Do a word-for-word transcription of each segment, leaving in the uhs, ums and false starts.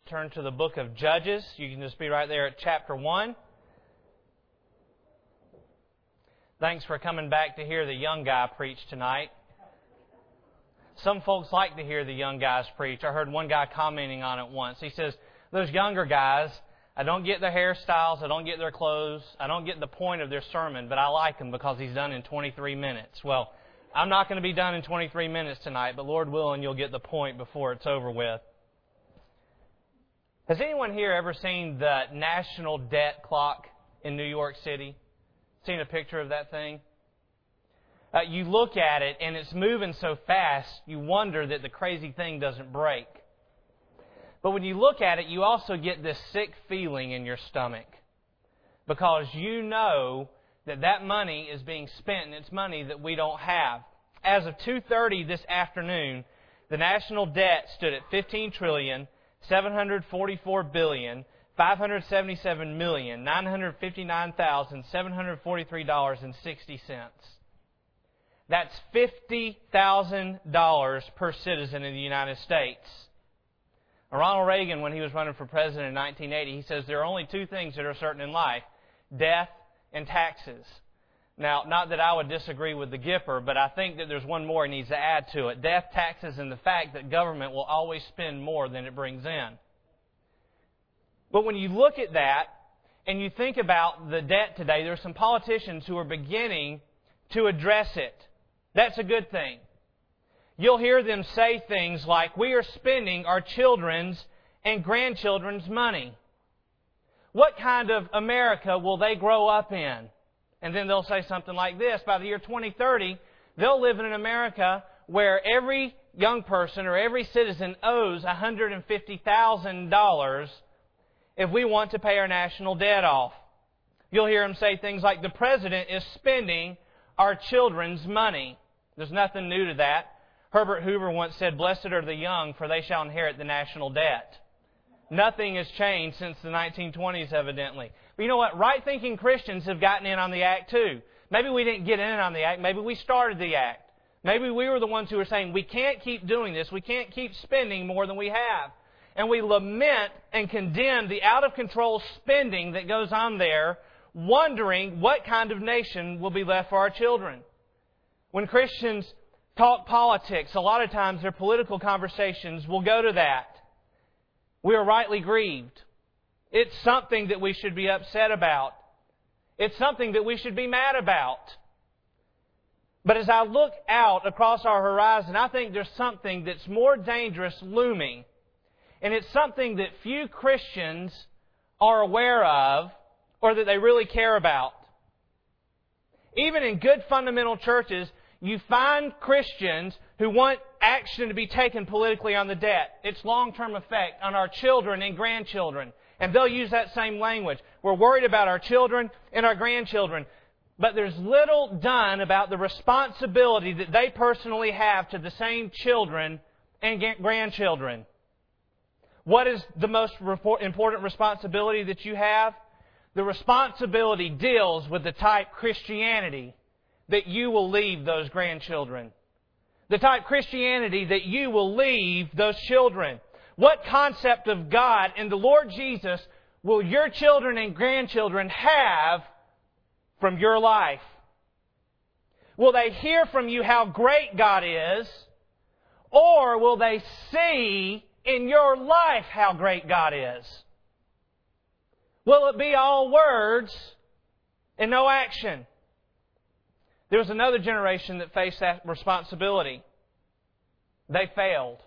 turn to the book of Judges. You can just be right there at chapter one. Thanks for coming back to hear the young guy preach tonight. Some folks like to hear the young guys preach. I heard one guy commenting on it once. He says, those younger guys, I don't get their hairstyles, I don't get their clothes, I don't get the point of their sermon, but I like him because he's done in twenty-three minutes. Well, I'm not going to be done in twenty-three minutes tonight, but Lord willing, you'll get the point before it's over with. Has anyone here ever seen the national debt clock in New York City? Seen a picture of that thing? Uh, you look at it and it's moving so fast, you wonder that the crazy thing doesn't break. But when you look at it, you also get this sick feeling in your stomach because you know that that money is being spent and it's money that we don't have. As of two thirty this afternoon, the national debt stood at fifteen trillion, seven hundred forty-four billion, five hundred seventy-seven million, nine hundred fifty-nine thousand, seven hundred forty-three dollars and sixty cents. That's fifty thousand dollars per citizen in the United States. Ronald Reagan, when he was running for president in nineteen eighty, he says there are only two things that are certain in life, death and taxes. Now, not that I would disagree with the Gipper, but I think that there's one more he needs to add to it. Death, taxes, and the fact that government will always spend more than it brings in. But when you look at that and you think about the debt today, there are some politicians who are beginning to address it. That's a good thing. You'll hear them say things like, we are spending our children's and grandchildren's money. What kind of America will they grow up in? And then they'll say something like this, by the year twenty thirty, they'll live in an America where every young person or every citizen owes one hundred fifty thousand dollars if we want to pay our national debt off. You'll hear them say things like, the president is spending our children's money. There's nothing new to that. Herbert Hoover once said, blessed are the young, for they shall inherit the national debt. Nothing has changed since the nineteen twenties, evidently. But you know what? Right-thinking Christians have gotten in on the act too. Maybe we didn't get in on the act. Maybe we started the act. Maybe we were the ones who were saying, we can't keep doing this. We can't keep spending more than we have. And we lament and condemn the out-of-control spending that goes on there, wondering what kind of nation will be left for our children. When Christians talk politics, a lot of times their political conversations will go to that. We are rightly grieved. It's something that we should be upset about. It's something that we should be mad about. But as I look out across our horizon, I think there's something that's more dangerous looming. And it's something that few Christians are aware of or that they really care about. Even in good fundamental churches, you find Christians who want action to be taken politically on the debt. Its long-term effect on our children and grandchildren. And they'll use that same language. We're worried about our children and our grandchildren. But there's little done about the responsibility that they personally have to the same children and grandchildren. What is the most important responsibility that you have? The responsibility deals with the type Christianity that you will leave those grandchildren. The type Christianity that you will leave those children. What concept of God and the Lord Jesus will your children and grandchildren have from your life? Will they hear from you how great God is? Or will they see in your life how great God is? Will it be all words and no action? There was another generation that faced that responsibility. They failed.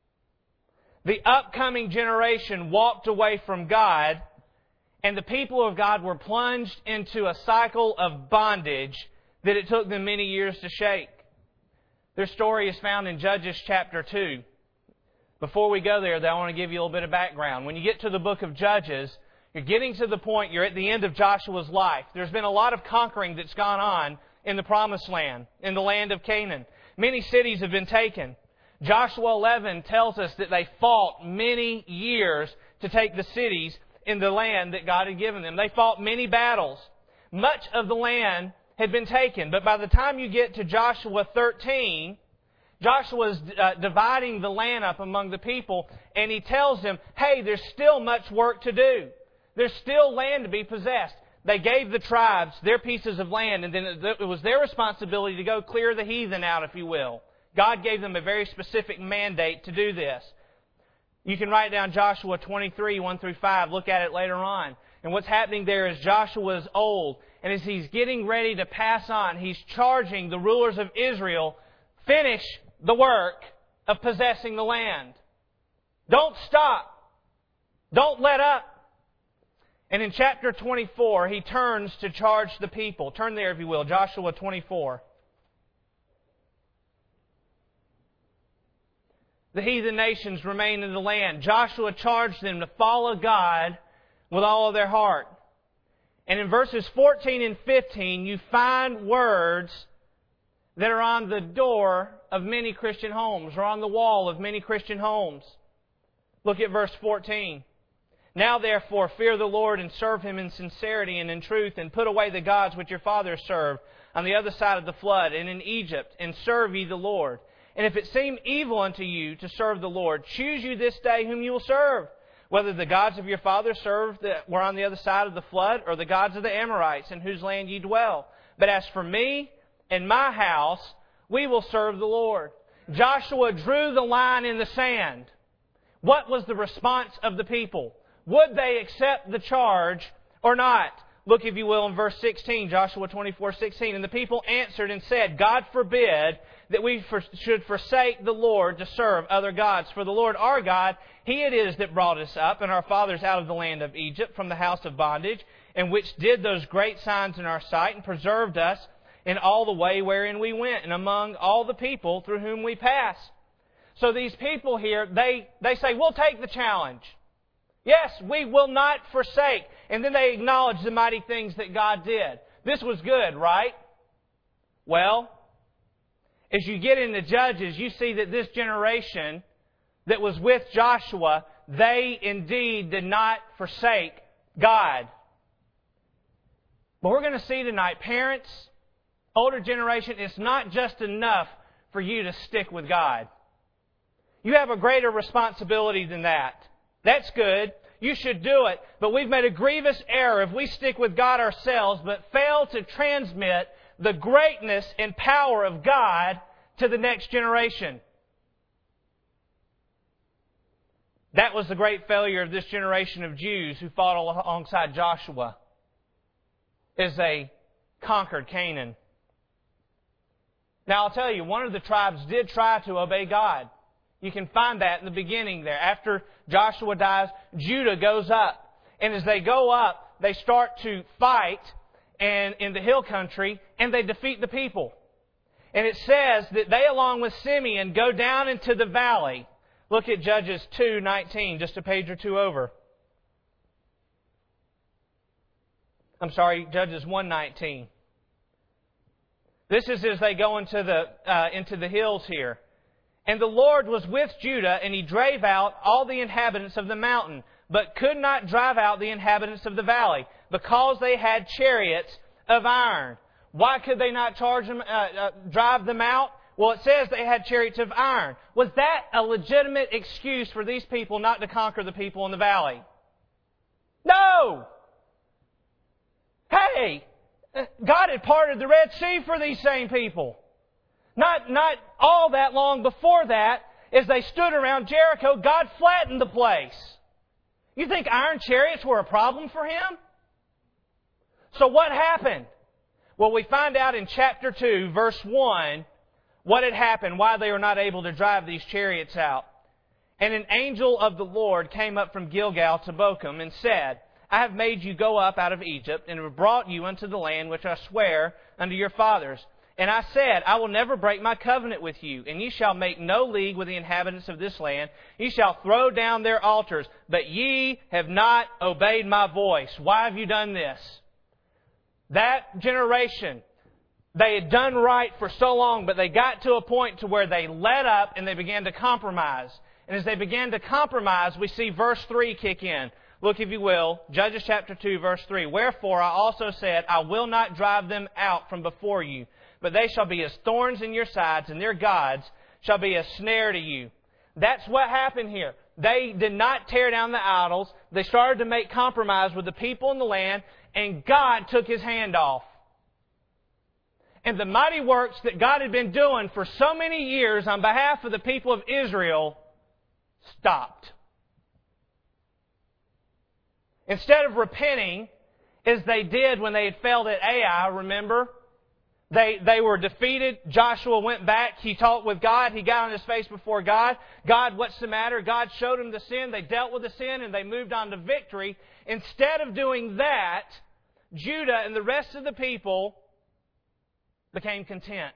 The upcoming generation walked away from God, and the people of God were plunged into a cycle of bondage that it took them many years to shake. Their story is found in Judges chapter two. Before we go there, though, I want to give you a little bit of background. When you get to the book of Judges, you're getting to the point, you're at the end of Joshua's life. There's been a lot of conquering that's gone on in the Promised Land, in the land of Canaan. Many cities have been taken. Joshua eleven tells us that they fought many years to take the cities in the land that God had given them. They fought many battles. Much of the land had been taken. But by the time you get to Joshua thirteen, Joshua's uh, dividing the land up among the people, and he tells them, hey, there's still much work to do. There's still land to be possessed. They gave the tribes their pieces of land, and then it was their responsibility to go clear the heathen out, if you will. God gave them a very specific mandate to do this. You can write down Joshua twenty-three, one through five. Look at it later on. And what's happening there is Joshua's old, and as he's getting ready to pass on, he's charging the rulers of Israel, finish the work of possessing the land. Don't stop. Don't let up. And in chapter twenty-four, he turns to charge the people. Turn there, if you will, Joshua twenty-four. The heathen nations remain in the land. Joshua charged them to follow God with all of their heart. And in verses fourteen and fifteen, you find words that are on the door of many Christian homes, or on the wall of many Christian homes. Look at verse fourteen. Now therefore fear the Lord and serve Him in sincerity and in truth, and put away the gods which your fathers served on the other side of the flood and in Egypt, and serve ye the Lord. And if it seem evil unto you to serve the Lord, choose you this day whom you will serve, whether the gods of your fathers served that were on the other side of the flood, or the gods of the Amorites in whose land ye dwell. But as for me and my house, we will serve the Lord. Joshua drew the line in the sand. What was the response of the people? Would they accept the charge or not? Look, if you will, in verse sixteen, Joshua twenty-four, sixteen. And the people answered and said, God forbid that we for, should forsake the Lord to serve other gods. For the Lord our God, He it is that brought us up and our fathers out of the land of Egypt from the house of bondage, and which did those great signs in our sight, and preserved us in all the way wherein we went, and among all the people through whom we passed. So these people here, they, they say, we'll take the challenge. Yes, we will not forsake. And then they acknowledge the mighty things that God did. This was good, right? Well, as you get into Judges, you see that this generation that was with Joshua, they indeed did not forsake God. But we're going to see tonight, parents, older generation, it's not just enough for you to stick with God. You have a greater responsibility than that. That's good. You should do it. But we've made a grievous error if we stick with God ourselves but fail to transmit the greatness and power of God to the next generation. That was the great failure of this generation of Jews who fought alongside Joshua as they conquered Canaan. Now I'll tell you, one of the tribes did try to obey God. You can find that in the beginning there. After Joshua dies, Judah goes up. And as they go up, they start to fight and in the hill country, and they defeat the people. And it says that they, along with Simeon, go down into the valley. Look at Judges two nineteen, just a page or two over. I'm sorry, Judges one nineteen. This is as they go into the uh, into the hills here. And the Lord was with Judah, and He drave out all the inhabitants of the mountain, but could not drive out the inhabitants of the valley, because they had chariots of iron. Why could they not charge them, uh, uh, drive them out? Well, it says they had chariots of iron. Was that a legitimate excuse for these people not to conquer the people in the valley? No! Hey! God had parted the Red Sea for these same people. Not, not all that long before that, as they stood around Jericho, God flattened the place. You think iron chariots were a problem for Him? So what happened? Well, we find out in chapter two, verse one, what had happened, why they were not able to drive these chariots out. And an angel of the Lord came up from Gilgal to Bochum and said, I have made you go up out of Egypt, and have brought you unto the land which I swear unto your fathers. And I said, I will never break my covenant with you, and ye shall make no league with the inhabitants of this land. Ye shall throw down their altars, but ye have not obeyed my voice. Why have you done this? That generation, they had done right for so long, but they got to a point to where they let up and they began to compromise. And as they began to compromise, we see verse three kick in. Look, if you will, Judges chapter two, verse three. Wherefore I also said, I will not drive them out from before you, but they shall be as thorns in your sides, and their gods shall be a snare to you. That's what happened here. They did not tear down the idols. They started to make compromise with the people in the land, and God took His hand off. And the mighty works that God had been doing for so many years on behalf of the people of Israel stopped. Instead of repenting, as they did when they had failed at Ai, remember? They, they were defeated. Joshua went back. He talked with God. He got on his face before God. God, what's the matter? God showed him the sin. They dealt with the sin and they moved on to victory. Instead of doing that, Judah and the rest of the people became content.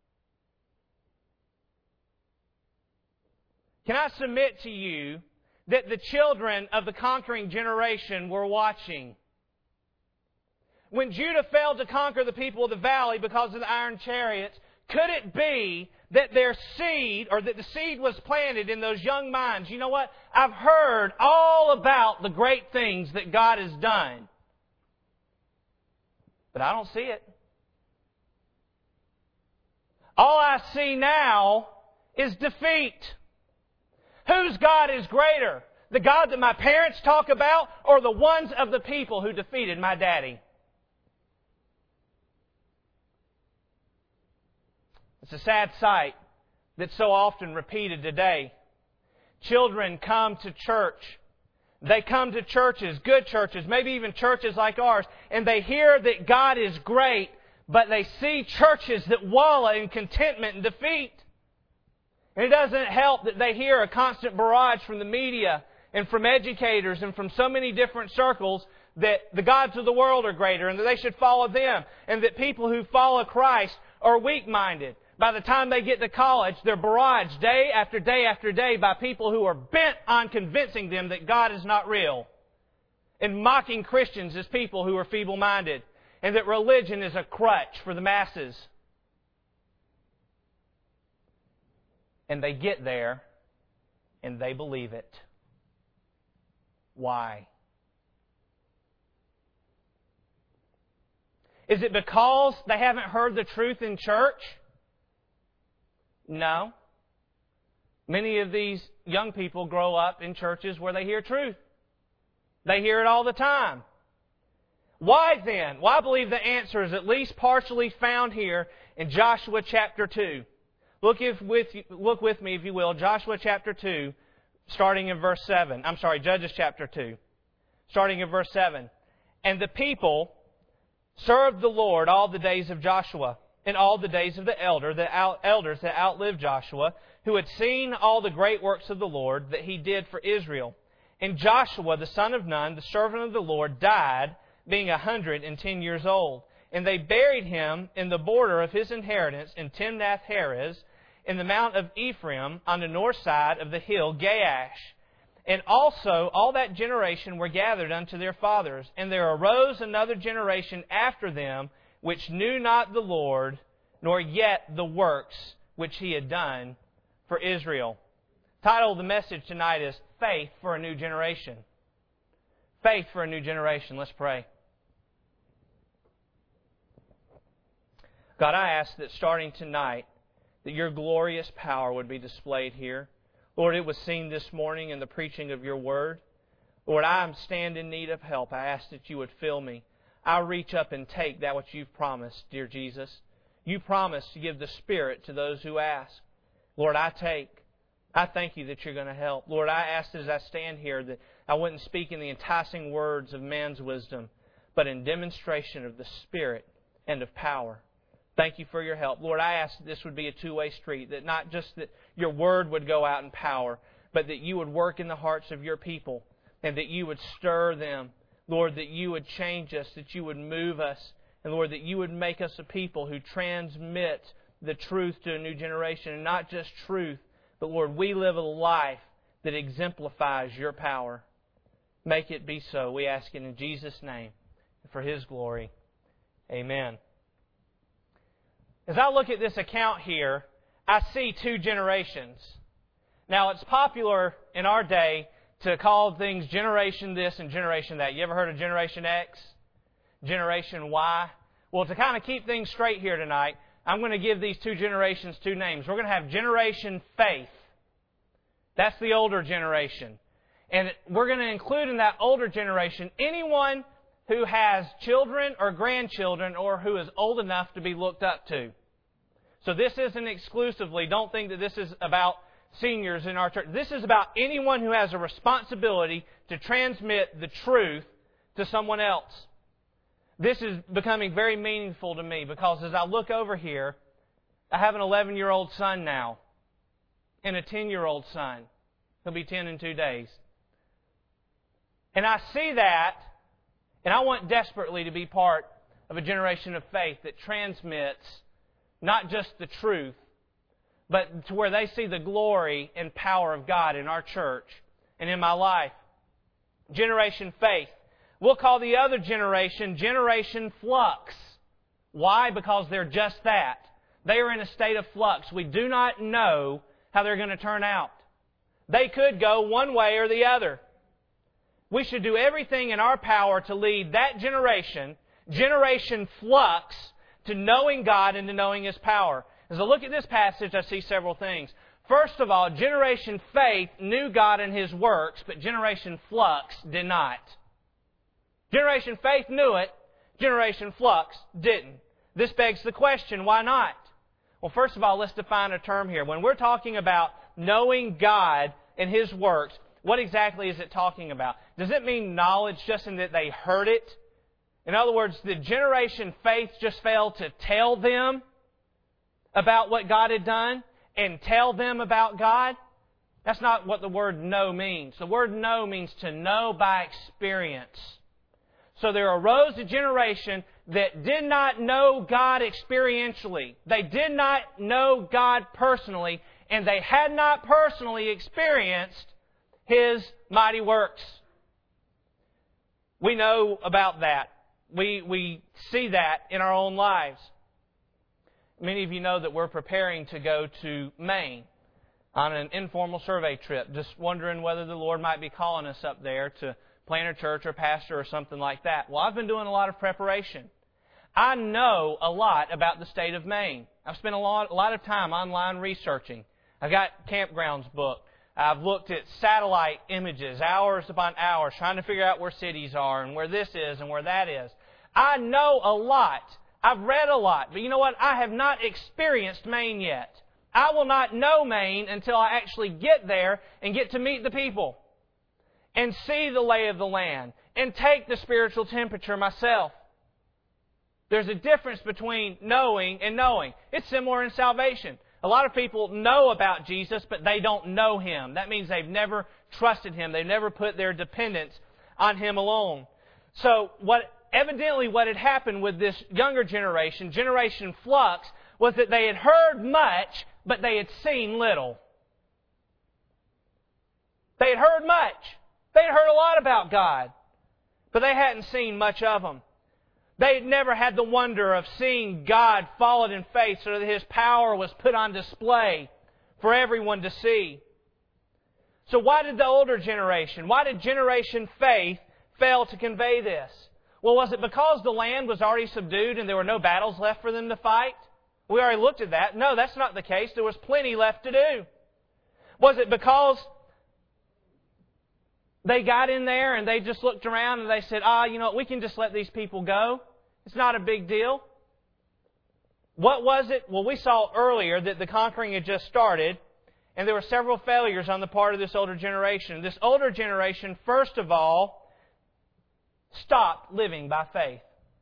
Can I submit to you that the children of the conquering generation were watching? When Judah failed to conquer the people of the valley because of the iron chariots, could it be that their seed, or that the seed was planted in those young minds? You know what? I've heard all about the great things that God has done, but I don't see it. All I see now is defeat. Whose God is greater? The God that my parents talk about, or the ones of the people who defeated my daddy? It's a sad sight that's so often repeated today. Children come to church. They come to churches, good churches, maybe even churches like ours, and they hear that God is great, but they see churches that wallow in contentment and defeat. And it doesn't help that they hear a constant barrage from the media and from educators and from so many different circles that the gods of the world are greater and that they should follow them, and that people who follow Christ are weak-minded. By the time they get to college, they're barraged day after day after day by people who are bent on convincing them that God is not real, and mocking Christians as people who are feeble-minded, and that religion is a crutch for the masses. And they get there, and they believe it. Why? Is it because they haven't heard the truth in church? No. Many of these young people grow up in churches where they hear truth. They hear it all the time. Why then? Well, I believe the answer is at least partially found here in Joshua chapter two. Look, if with, look with me, if you will, Joshua chapter two, starting in verse seven. I'm sorry, Judges chapter two, starting in verse seven. And the people served the Lord all the days of Joshua, and all the days of the elder, the out, elders that outlived Joshua, who had seen all the great works of the Lord that He did for Israel. And Joshua, the son of Nun, the servant of the Lord, died, being a hundred and ten years old. And they buried him in the border of his inheritance in Timnath-Heres, in the mount of Ephraim, on the north side of the hill Gaash. And also all that generation were gathered unto their fathers. And there arose another generation after them, which knew not the Lord, nor yet the works which He had done for Israel. The title of the message tonight is Faith for a New Generation. Faith for a New Generation. Let's pray. God, I ask that starting tonight, that Your glorious power would be displayed here. Lord, it was seen this morning in the preaching of Your Word. Lord, I am stand in need of help. I ask that You would fill me. I reach up and take that which You've promised, dear Jesus. You promised to give the Spirit to those who ask. Lord, I take. I thank You that You're going to help. Lord, I ask as I stand here that I wouldn't speak in the enticing words of man's wisdom, but in demonstration of the Spirit and of power. Thank You for Your help. Lord, I ask that this would be a two-way street, that not just that Your Word would go out in power, but that You would work in the hearts of Your people, and that You would stir them. Lord, that You would change us, that You would move us, and Lord, that You would make us a people who transmit the truth to a new generation, and not just truth, but Lord, we live a life that exemplifies Your power. Make it be so. We ask it in Jesus' name, and for His glory. Amen. As I look at this account here, I see two generations. Now, it's popular in our day to call things generation this and generation that. You ever heard of Generation X? Generation Y? Well, to kind of keep things straight here tonight, I'm going to give these two generations two names. We're going to have Generation Faith. That's the older generation. And we're going to include in that older generation anyone who has children or grandchildren or who is old enough to be looked up to. So this isn't exclusively, don't think that this is about seniors in our church. This is about anyone who has a responsibility to transmit the truth to someone else. This is becoming very meaningful to me because as I look over here, I have an eleven-year-old son now and a ten-year-old son. He'll be ten in two days. And I see that, and I want desperately to be part of a generation of faith that transmits not just the truth, but to where they see the glory and power of God in our church and in my life. Generation Faith. We'll call the other generation Generation Flux. Why? Because they're just that. They are in a state of flux. We do not know how they're going to turn out. They could go one way or the other. We should do everything in our power to lead that generation, Generation Flux, to knowing God and to knowing His power. As I look at this passage, I see several things. First of all, Generation Faith knew God and His works, but Generation Flux did not. Generation Faith knew it, Generation Flux didn't. This begs the question, why not? Well, first of all, let's define a term here. When we're talking about knowing God and His works, what exactly is it talking about? Does it mean knowledge just in that they heard it? In other words, did Generation Faith just fail to tell them about what God had done and tell them about God? That's not what the word know means. The word know means to know by experience. So there arose a generation that did not know God experientially. They did not know God personally, and they had not personally experienced His mighty works. We know about that. We, we see that in our own lives. Many of you know that we're preparing to go to Maine on an informal survey trip, just wondering whether the Lord might be calling us up there to plant a church or pastor or something like that. Well, I've been doing a lot of preparation. I know a lot about the state of Maine. I've spent a lot, a lot of time online researching. I've got campgrounds booked. I've looked at satellite images, hours upon hours, trying to figure out where cities are and where this is and where that is. I know a lot. I've read a lot. But you know what? I have not experienced Maine yet. I will not know Maine until I actually get there and get to meet the people and see the lay of the land and take the spiritual temperature myself. There's a difference between knowing and knowing. It's similar in salvation. A lot of people know about Jesus, but they don't know Him. That means they've never trusted Him. They've never put their dependence on Him alone. So what evidently what had happened with this younger generation, Generation Flux, was that they had heard much, but they had seen little. They had heard much. They had heard a lot about God, but they hadn't seen much of Him. They had never had the wonder of seeing God fallen in faith so that His power was put on display for everyone to see. So why did the older generation, why did Generation Faith fail to convey this? Well, was it because the land was already subdued and there were no battles left for them to fight? We already looked at that. No, that's not the case. There was plenty left to do. Was it because they got in there and they just looked around and they said, ah, you know what, we can just let these people go. It's not a big deal. What was it? Well, we saw earlier that the conquering had just started and there were several failures on the part of this older generation. This older generation, first of all, stopped living by faith.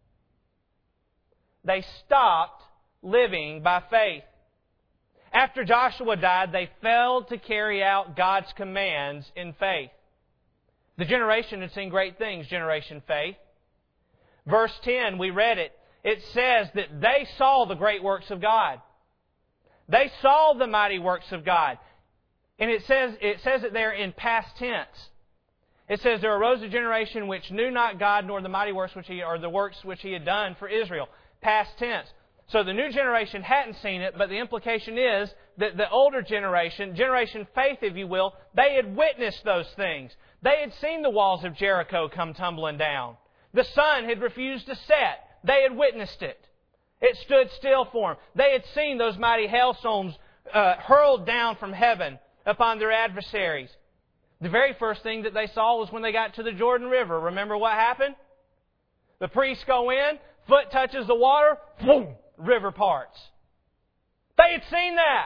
They stopped living by faith. After Joshua died, they failed to carry out God's commands in faith. The generation had seen great things, Generation Faith. Verse ten, we read it. It says that they saw the great works of God. They saw the mighty works of God. And it says it says it there in past tense. It says, there arose a generation which knew not God nor the mighty works which He, or the works which He had done for Israel. Past tense. So the new generation hadn't seen it, but the implication is that the older generation, Generation Faith, if you will, they had witnessed those things. They had seen the walls of Jericho come tumbling down. The sun had refused to set. They had witnessed it. It stood still for them. They had seen those mighty hailstones uh, hurled down from heaven upon their adversaries. The very first thing that they saw was when they got to the Jordan River. Remember what happened? The priests go in, foot touches the water, boom, river parts. They had seen that.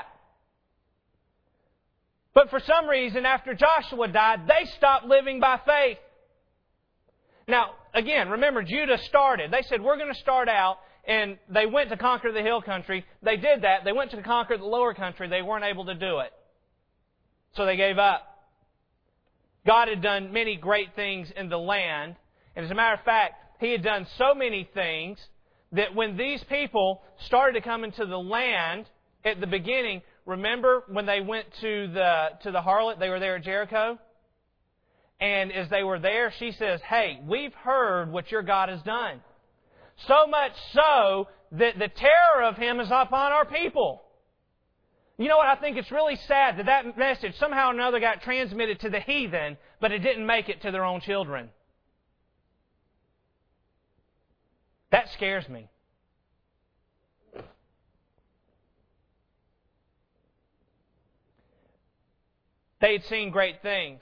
But for some reason, after Joshua died, they stopped living by faith. Now, again, remember, Judah started. They said, we're going to start out, and they went to conquer the hill country. They did that. They went to conquer the lower country. They weren't able to do it. So they gave up. God had done many great things in the land. And as a matter of fact, He had done so many things that when these people started to come into the land at the beginning, remember when they went to the to the harlot, they were there at Jericho? And as they were there, she says, hey, we've heard what your God has done. So much so that the terror of Him is upon our people. You know what? I think it's really sad that that message somehow or another got transmitted to the heathen, but it didn't make it to their own children. That scares me. They had seen great things.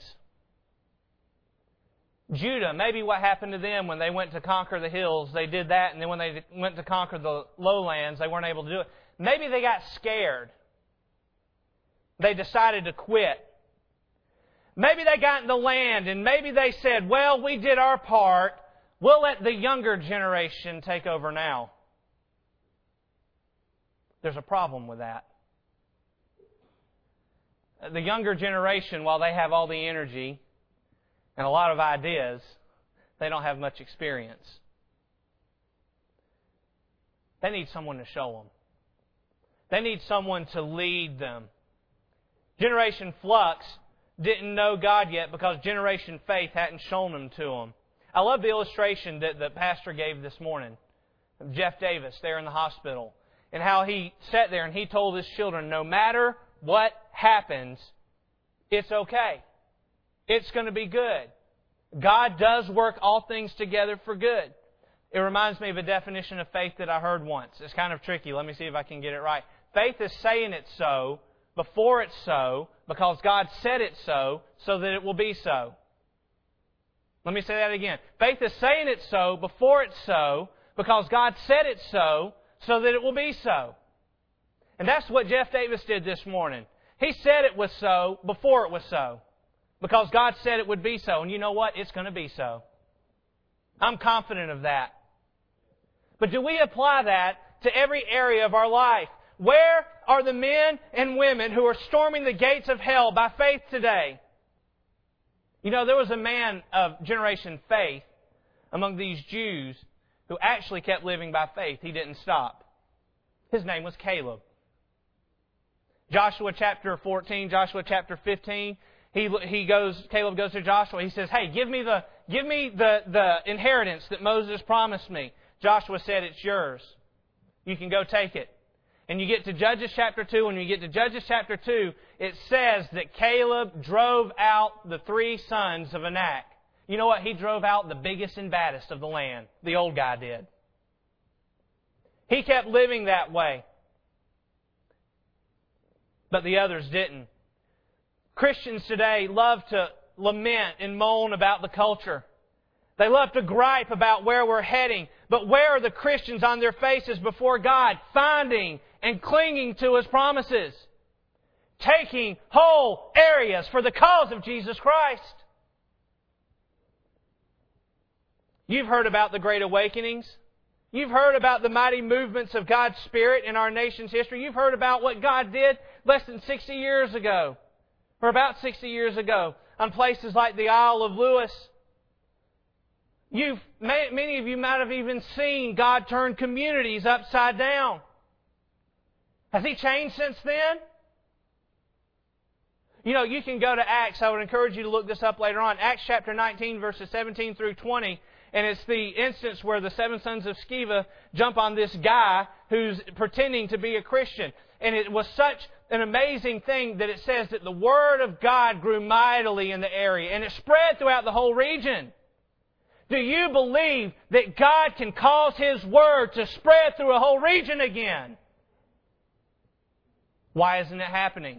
Judah, maybe what happened to them when they went to conquer the hills, they did that, and then when they went to conquer the lowlands, they weren't able to do it. Maybe they got scared. They decided to quit. Maybe they got in the land, and maybe they said, well, we did our part. We'll let the younger generation take over now. There's a problem with that. The younger generation, while they have all the energy and a lot of ideas, they don't have much experience. They need someone to show them. They need someone to lead them. Generation Flux didn't know God yet because Generation Faith hadn't shown them to them. I love the illustration that the pastor gave this morning of Jeff Davis there in the hospital and how he sat there and he told his children, no matter what happens, it's okay. It's going to be good. God does work all things together for good. It reminds me of a definition of faith that I heard once. It's kind of tricky. Let me see if I can get it right. Faith is saying it's so before it's so because God said it's so, so that it will be so. Let me say that again. Faith is saying it's so before it's so because God said it's so, so that it will be so. And that's what Jeff Davis did this morning. He said it was so before it was so. Because God said it would be so. And you know what? It's going to be so. I'm confident of that. But do we apply that to every area of our life? Where are the men and women who are storming the gates of hell by faith today? You know, there was a man of Generation Faith among these Jews who actually kept living by faith. He didn't stop. His name was Caleb. Joshua chapter fourteen, Joshua chapter fifteen, he he goes. Caleb goes to Joshua. He says, "Hey, give me the give me the the inheritance that Moses promised me." Joshua said, "It's yours. You can go take it." And you get to Judges chapter two. When you get to Judges chapter two, it says that Caleb drove out the three sons of Anak. You know what? He drove out the biggest and baddest of the land. The old guy did. He kept living that way. But the others didn't. Christians today love to lament and moan about the culture. They love to gripe about where we're heading. But where are the Christians on their faces before God, finding and clinging to His promises? Taking whole areas for the cause of Jesus Christ. You've heard about the Great Awakenings. You've heard about the mighty movements of God's Spirit in our nation's history. You've heard about what God did less than sixty years ago, or about sixty years ago, on places like the Isle of Lewis. You've, many of you might have even seen God turn communities upside down. Has He changed since then? You know, you can go to Acts. I would encourage you to look this up later on. Acts chapter nineteen, verses seventeen through twenty. And it's the instance where the seven sons of Sceva jump on this guy who's pretending to be a Christian. And it was such an amazing thing that it says that the Word of God grew mightily in the area. And it spread throughout the whole region. Do you believe that God can cause His Word to spread through a whole region again? Why isn't it happening?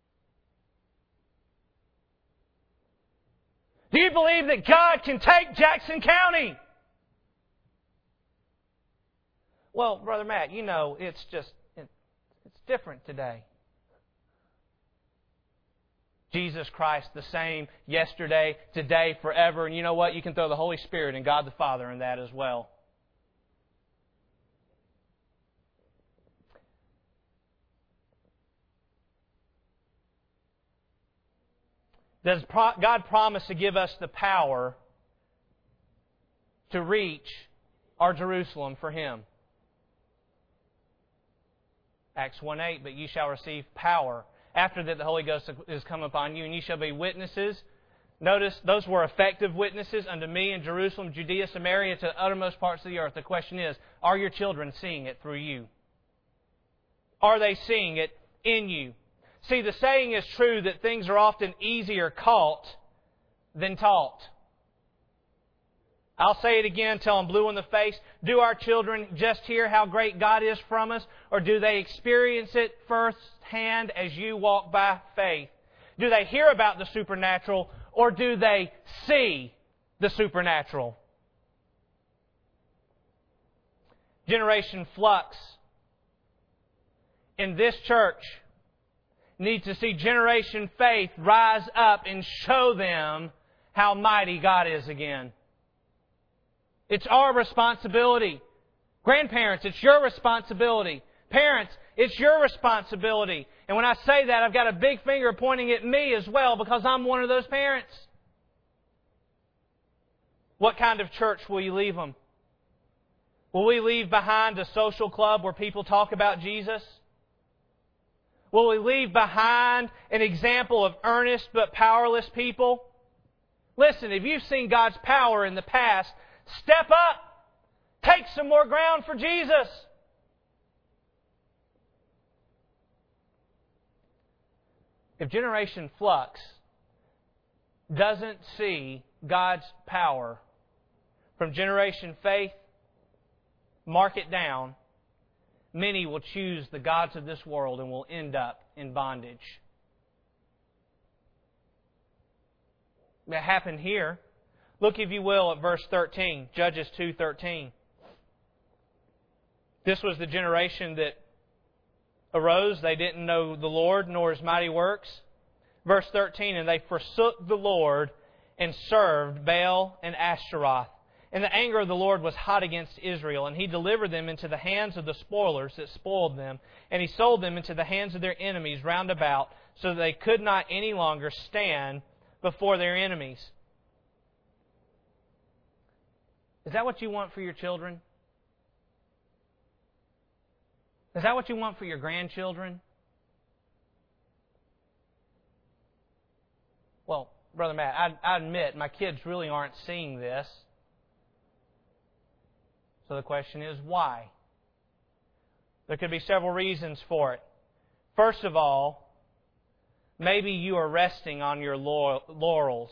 Do you believe that God can take Jackson County? Well, Brother Matt, you know, it's just, it's different today. Jesus Christ the same yesterday, today, forever. And you know what? You can throw the Holy Spirit and God the Father in that as well. Does God promise to give us the power to reach our Jerusalem for Him? Acts one eight, but ye shall receive power. After that the Holy Ghost is come upon you, and ye shall be witnesses. Notice, those were effective witnesses unto me in Jerusalem, Judea, Samaria, to the uttermost parts of the earth. The question is, are your children seeing it through you? Are they seeing it in you? See, the saying is true that things are often easier caught than taught. I'll say it again till I'm blue in the face. Do our children just hear how great God is from us, or do they experience it firsthand as you walk by faith? Do they hear about the supernatural, or do they see the supernatural? Generation Flux in this church needs to see Generation Faith rise up and show them how mighty God is again. It's our responsibility. Grandparents, it's your responsibility. Parents, it's your responsibility. And when I say that, I've got a big finger pointing at me as well, because I'm one of those parents. What kind of church will you leave them? Will we leave behind a social club where people talk about Jesus? Will we leave behind an example of earnest but powerless people? Listen, if you've seen God's power in the past, step up. Take some more ground for Jesus. If Generation Flux doesn't see God's power from Generation Faith, mark it down. Many will choose the gods of this world and will end up in bondage. It happened here. Look, if you will, at verse thirteen, Judges two thirteen. This was the generation that arose. They didn't know the Lord nor His mighty works. Verse thirteen, and they forsook the Lord and served Baal and Ashtaroth. And the anger of the Lord was hot against Israel, and He delivered them into the hands of the spoilers that spoiled them, and He sold them into the hands of their enemies round about, so that they could not any longer stand before their enemies. Is that what you want for your children? Is that what you want for your grandchildren? Well, Brother Matt, I, I admit my kids really aren't seeing this. So the question is, why? There could be several reasons for it. First of all, maybe you are resting on your laurels.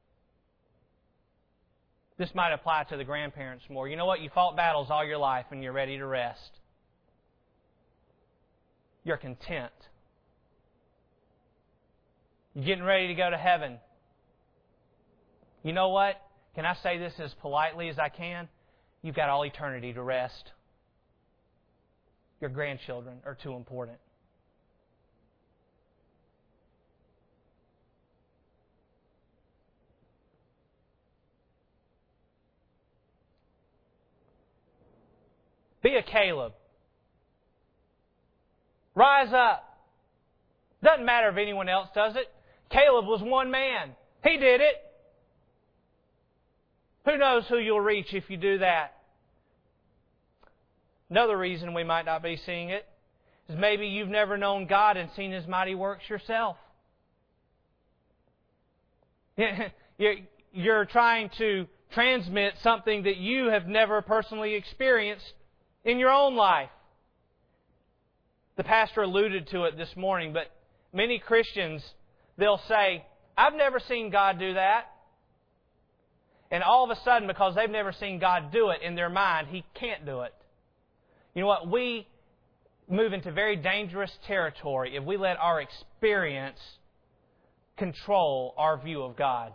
This might apply to the grandparents more. You know what? You fought battles all your life and you're ready to rest. You're content. You're getting ready to go to heaven. You know what? Can I say this as politely as I can? You've got all eternity to rest. Your grandchildren are too important. Be a Caleb. Rise up. Doesn't matter if anyone else does it. Caleb was one man. He did it. Who knows who you'll reach if you do that? Another reason we might not be seeing it is maybe you've never known God and seen His mighty works yourself. You're trying to transmit something that you have never personally experienced in your own life. The pastor alluded to it this morning, but many Christians, they'll say, I've never seen God do that. And all of a sudden, because they've never seen God do it, in their mind, He can't do it. You know what? We move into very dangerous territory if we let our experience control our view of God.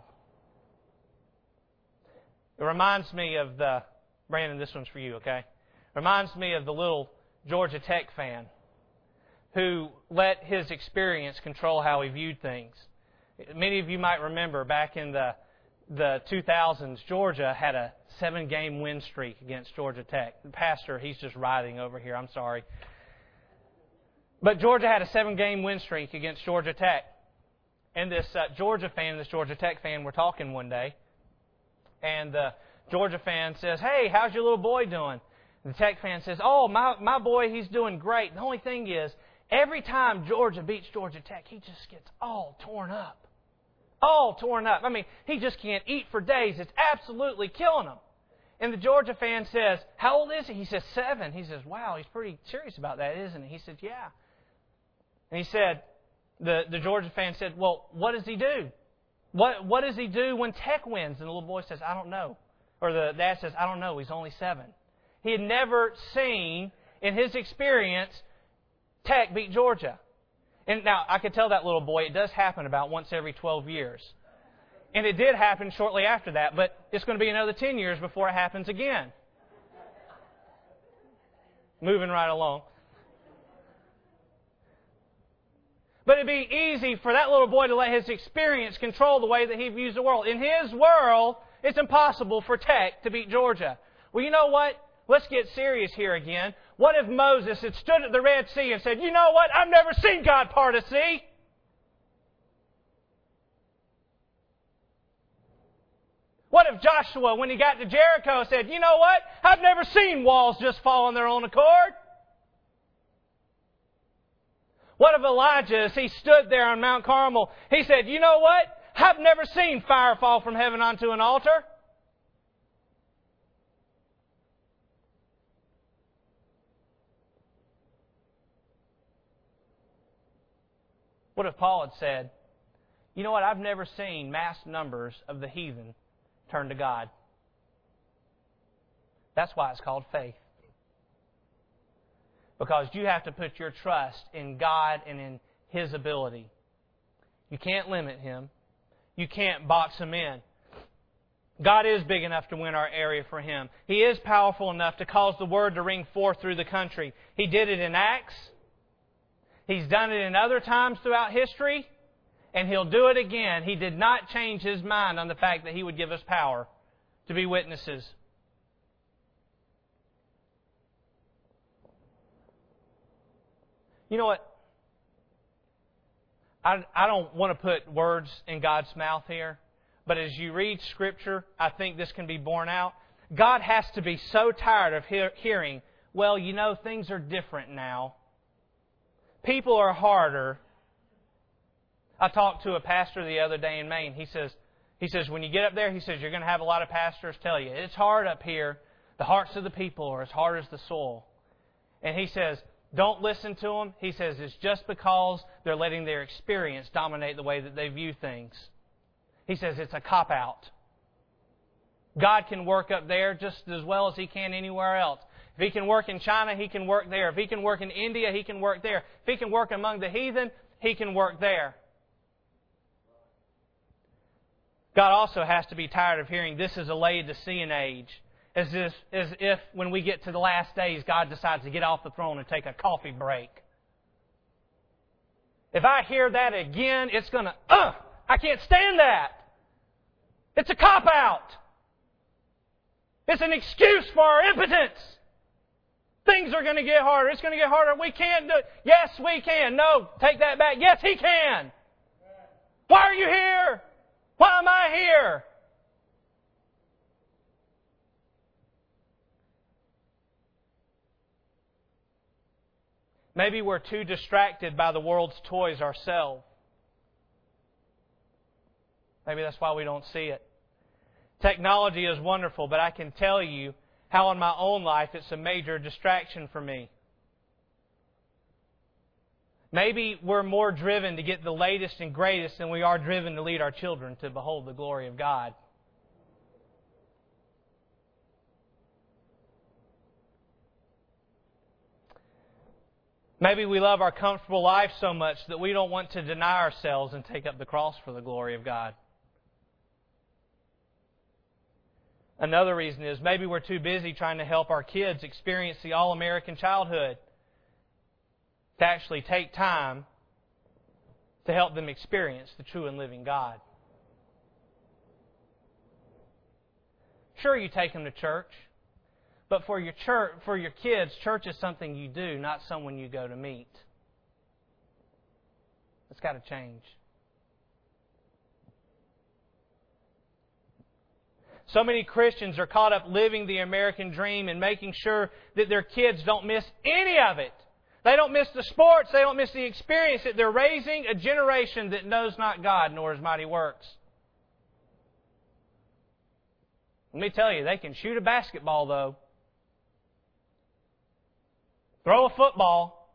It reminds me of the... Brandon, this one's for you, okay? It reminds me of the little Georgia Tech fan who let his experience control how he viewed things. Many of you might remember back in the the two thousands, Georgia had a seven-game win streak against Georgia Tech. The pastor, he's just writhing over here. I'm sorry. But Georgia had a seven-game win streak against Georgia Tech. And this uh, Georgia fan and this Georgia Tech fan were talking one day. And the Georgia fan says, "Hey, how's your little boy doing?" And the Tech fan says, "Oh, my, my boy, he's doing great. The only thing is, every time Georgia beats Georgia Tech, he just gets all torn up. All torn up. I mean, he just can't eat for days. It's absolutely killing him." And the Georgia fan says, "How old is he?" He says, seven. He says, "Wow, he's pretty serious about that, isn't he?" He said, "Yeah." And he said, the, the Georgia fan said, "Well, what does he do? What What does he do when Tech wins?" And the little boy says, "I don't know." Or the dad says, "I don't know. He's only seven." He had never seen, in his experience, Tech beat Georgia. And now, I could tell that little boy it does happen about once every twelve years. And it did happen shortly after that, but it's going to be another ten years before it happens again. Moving right along. But it'd be easy for that little boy to let his experience control the way that he views the world. In his world, it's impossible for Tech to beat Georgia. Well, you know what? Let's get serious here again. What if Moses had stood at the Red Sea and said, "You know what? I've never seen God part a sea." What if Joshua, when he got to Jericho, said, "You know what? I've never seen walls just fall on their own accord." What if Elijah, as he stood there on Mount Carmel, he said, "You know what? I've never seen fire fall from heaven onto an altar." What if Paul had said, "You know what? I've never seen mass numbers of the heathen turn to God." That's why it's called faith. Because you have to put your trust in God and in His ability. You can't limit Him. You can't box Him in. God is big enough to win our area for Him. He is powerful enough to cause the Word to ring forth through the country. He did it in Acts. He's done it in other times throughout history. And He'll do it again. He did not change His mind on the fact that He would give us power to be witnesses. You know what? I, I don't want to put words in God's mouth here. But as you read Scripture, I think this can be borne out. God has to be so tired of hear, hearing, "Well, you know, things are different now. People are harder." I talked to a pastor the other day in Maine. He says, he says, when you get up there, he says, you're going to have a lot of pastors tell you, "It's hard up here. The hearts of the people are as hard as the soil." And he says, don't listen to them. He says, it's just because they're letting their experience dominate the way that they view things. He says, it's a cop-out. God can work up there just as well as He can anywhere else. If He can work in China, He can work there. If He can work in India, He can work there. If He can work among the heathen, He can work there. God also has to be tired of hearing, "This is a Laodicean age." As if, as if when we get to the last days, God decides to get off the throne and take a coffee break. If I hear that again, it's going to, ugh, I can't stand that. It's a cop-out. It's an excuse for our impotence. Things are going to get harder. It's going to get harder. We can't do it. Yes, we can. No, take that back. Yes, He can. Why are you here? Why am I here? Maybe we're too distracted by the world's toys ourselves. Maybe that's why we don't see it. Technology is wonderful, but I can tell you how in my own life it's a major distraction for me. Maybe we're more driven to get the latest and greatest than we are driven to lead our children to behold the glory of God. Maybe we love our comfortable life so much that we don't want to deny ourselves and take up the cross for the glory of God. Another reason is maybe we're too busy trying to help our kids experience the all-American childhood to actually take time to help them experience the true and living God. Sure, you take them to church, but for your church, for your kids, church is something you do, not someone you go to meet. It's got to change. So many Christians are caught up living the American dream and making sure that their kids don't miss any of it. They don't miss the sports. They don't miss the experience. That they're raising a generation that knows not God nor His mighty works. Let me tell you, they can shoot a basketball, though. Throw a football.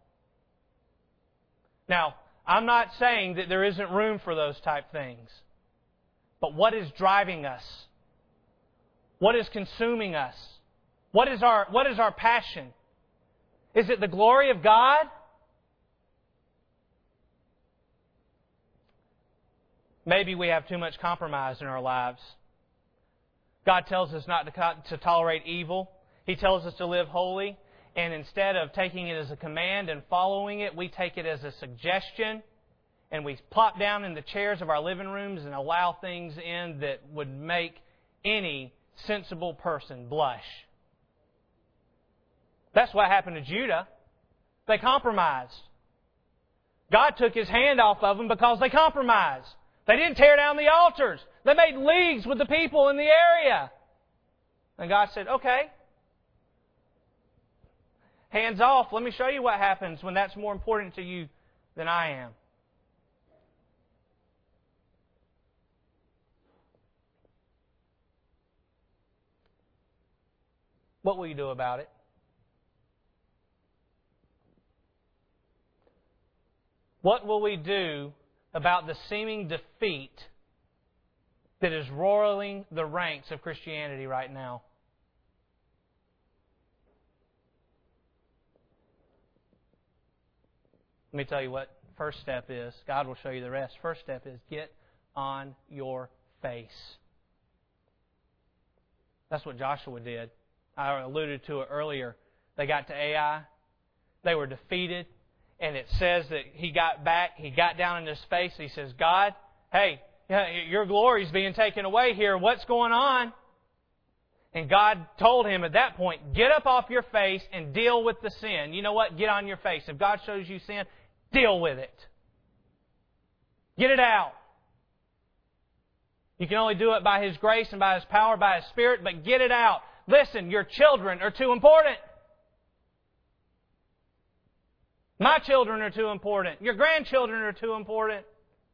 Now, I'm not saying that there isn't room for those type things. But what is driving us? What is consuming us? What is our, what is our passion? Is it the glory of God? Maybe we have too much compromise in our lives. God tells us not to, to tolerate evil. He tells us to live holy. And instead of taking it as a command and following it, we take it as a suggestion. And we plop down in the chairs of our living rooms and allow things in that would make any sensible person blush. That's what happened to Judah. They compromised. God took His hand off of them because they compromised. They didn't tear down the altars. They made leagues with the people in the area. And God said, okay, hands off. Let me show you what happens when that's more important to you than I am. What will you do about it? What will we do about the seeming defeat that is roiling the ranks of Christianity right now? Let me tell you what first step is. God will show you the rest. First step is get on your face. That's what Joshua did. I alluded to it earlier. They got to Ai. They were defeated. And it says that he got back, he got down in his face, he says, God, hey, your glory is being taken away here. What's going on? And God told him at that point, get up off your face and deal with the sin. You know what? Get on your face. If God shows you sin, deal with it. Get it out. You can only do it by His grace and by His power, by His Spirit, but get it out. Listen, your children are too important. My children are too important. Your grandchildren are too important.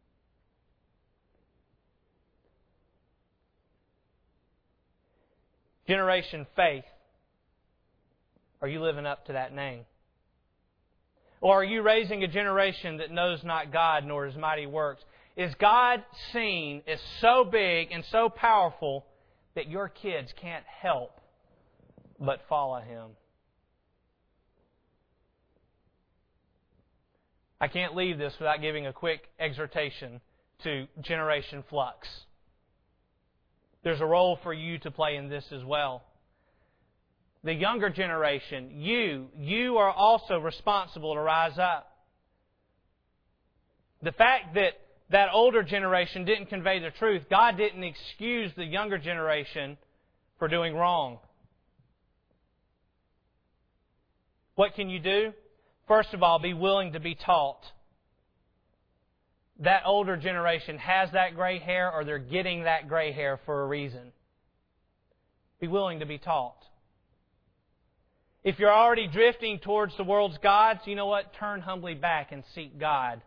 Generation Faith. Are you living up to that name? Or are you raising a generation that knows not God nor His mighty works? Is God seen as so big and so powerful that your kids can't help but follow Him? I can't leave this without giving a quick exhortation to Generation Flux. There's a role for you to play in this as well. The younger generation, you, you are also responsible to rise up. The fact that that older generation didn't convey the truth, God didn't excuse the younger generation for doing wrong. What can you do? First of all, be willing to be taught. That older generation has that gray hair, or they're getting that gray hair for a reason. Be willing to be taught. If you're already drifting towards the world's gods, you know what? Turn humbly back and seek God.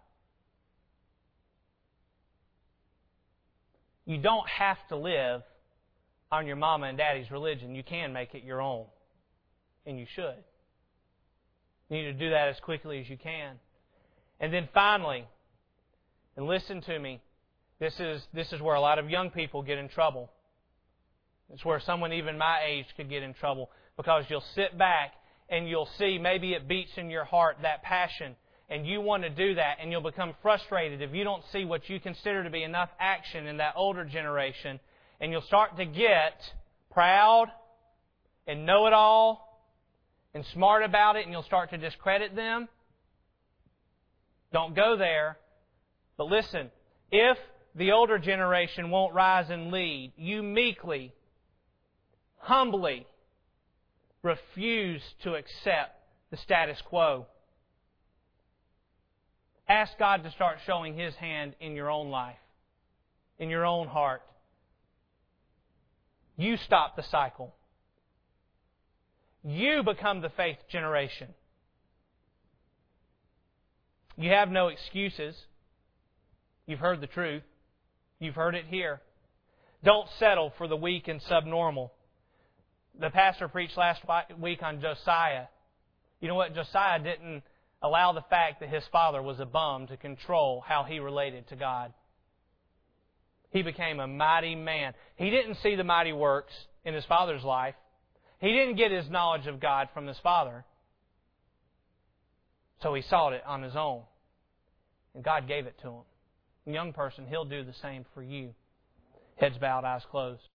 You don't have to live on your mama and daddy's religion. You can make it your own. And you should. You need to do that as quickly as you can. And then finally, and listen to me, this is, this is where a lot of young people get in trouble. It's where someone even my age could get in trouble, because you'll sit back and you'll see maybe it beats in your heart, that passion, and you want to do that, and you'll become frustrated if you don't see what you consider to be enough action in that older generation, and you'll start to get proud and know-it-all and smart about it, and you'll start to discredit them. Don't go there. But listen, if the older generation won't rise and lead, you meekly, humbly refuse to accept the status quo. Ask God to start showing His hand in your own life, in your own heart. You stop the cycle. You become the faith generation. You have no excuses. You've heard the truth. You've heard it here. Don't settle for the weak and subnormal. The pastor preached last week on Josiah. You know what? Josiah didn't allow the fact that his father was a bum to control how he related to God. He became a mighty man. He didn't see the mighty works in his father's life. He didn't get his knowledge of God from his father. So he sought it on his own. And God gave it to him. A young person, He'll do the same for you. Heads bowed, eyes closed.